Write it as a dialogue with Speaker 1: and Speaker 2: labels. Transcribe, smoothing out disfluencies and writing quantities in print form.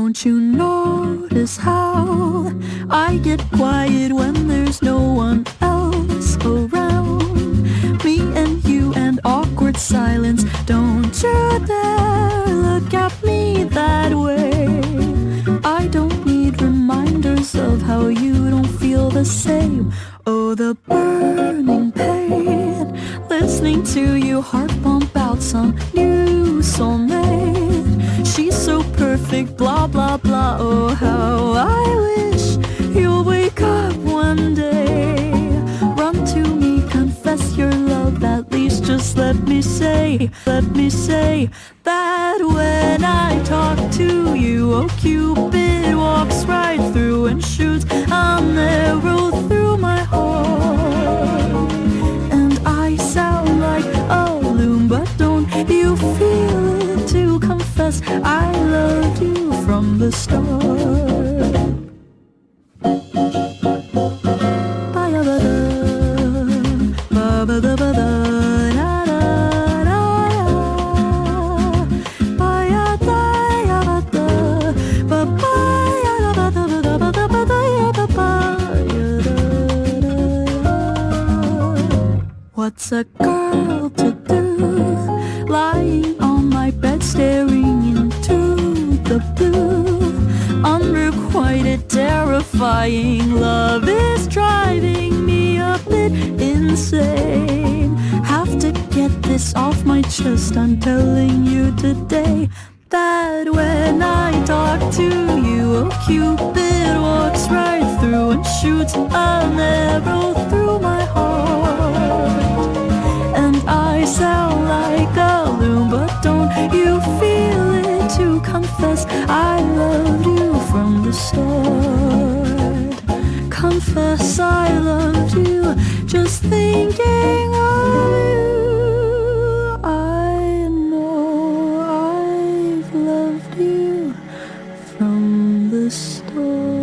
Speaker 1: Don't you notice how I get quiet when there's no one else around? Me and you and awkward silence. Don't you dare look at me that way. I don't need reminders of how you don't feel the same. Oh, the burning pain, listening to your heart pump out some new soulmate. She's so perfect, blah, blah, blah. Oh, how I wish you'll wake up one day. Run to me, confess your love. At least just let me say that when I talk to you, oh, Cupid walks right through and shoots an arrow through my heart. And I sound like a loon, but don't you feel it to confess I loved you from the start. What's a girl to do, lying on my bed staring into the blue? Unrequited, terrifying love is driving me a bit insane. Have to get this off my chest, I'm telling you today that when I talk to you, oh, Cupid walks right through and shoots an arrow through my heart. And I sound like a loon, but don't you feel it to confess I loved you from the start. Confess I loved you, just thinking of you. I know I've loved you from the start.